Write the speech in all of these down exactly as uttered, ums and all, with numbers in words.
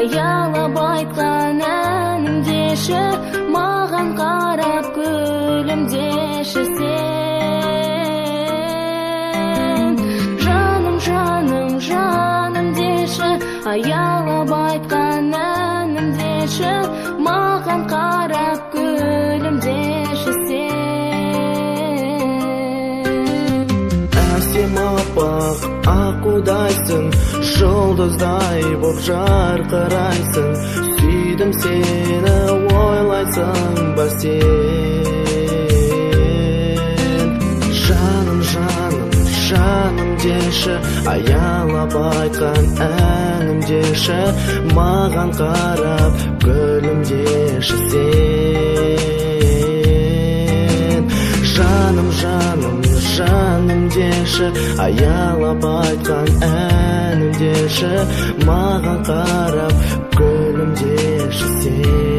аялап айтқан әнімдеші, маған қарап күлімдеші сен. Жаным, жаным, жаным деші, аялап айтқан әнімдеші, маған қарап күлімдеші сен. Әсем аппақ аққудайсың, жұлдыздай боп жарқырайсың, сүйдім сені ойлайсың ба сен. Жаным, жаным, жаным деші, аялап айтқан әнім деші, маған қарап күлімдеші сен. Жаным, жаным, жаным деші, аялап айтқан әнім деші, маған қарап күлімдеші сен.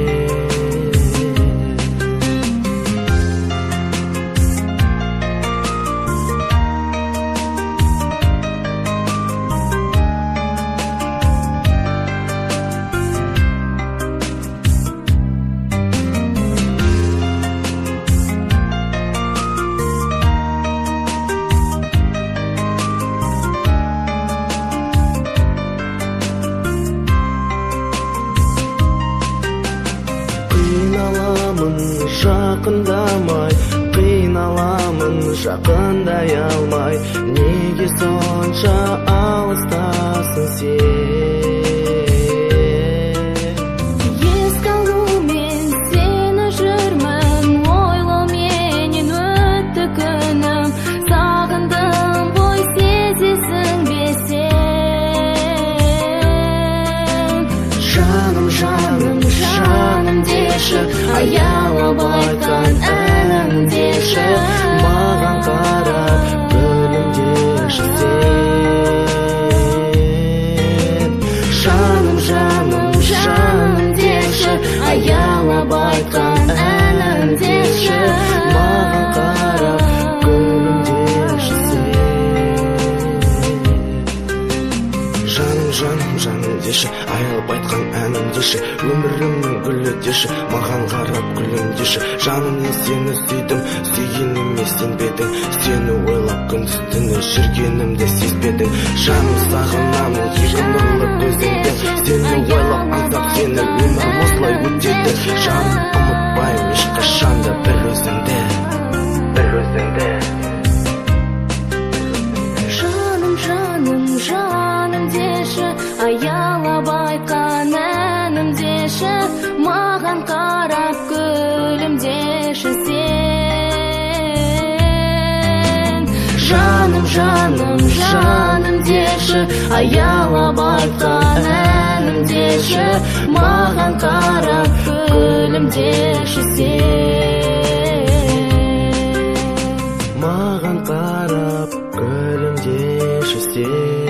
Қиналамын жақындамай, қиналамын жақындай алмай, неге сонша алыстасың сен. Еске алумен сені жүрмін, ойлауменен өтті күнім, сағындым ғой сезесің бе сен. Жаным, жаным, жаным деші, аялап айтқан әнім деші, маған қарап күлімдеші сен. Жаным, жаным, жаным деші, аялап айтқан әнім деші, маған қарап күлімдеші сен. Жаным, жаным, жаным деші, аялап айтқан әнім деші, өмірімнің гүлі деші, маған қарап күлімдеші. Жаным, мен сені сүйдім, сүйгеніме сенбедің, сені ойлап күндіз түні жүргенімді сезбедің. Жаным, сағынамын екі нұрлы көзіңді, сені ойлап аңсап сені өмір осылай өтеді. Жаным, ұмытпаймын ешқашанда бір өзіңді, бір өзіңді. Жаным, жаным, жаным деші, аялап айтқан әнім деші, маған қарап күлімдеші сен. Жаным, жаным, жаным деші, аялап айтқан әнім деші, маған қарап күлімдеші сен. Маған қарап күлімдеші сен.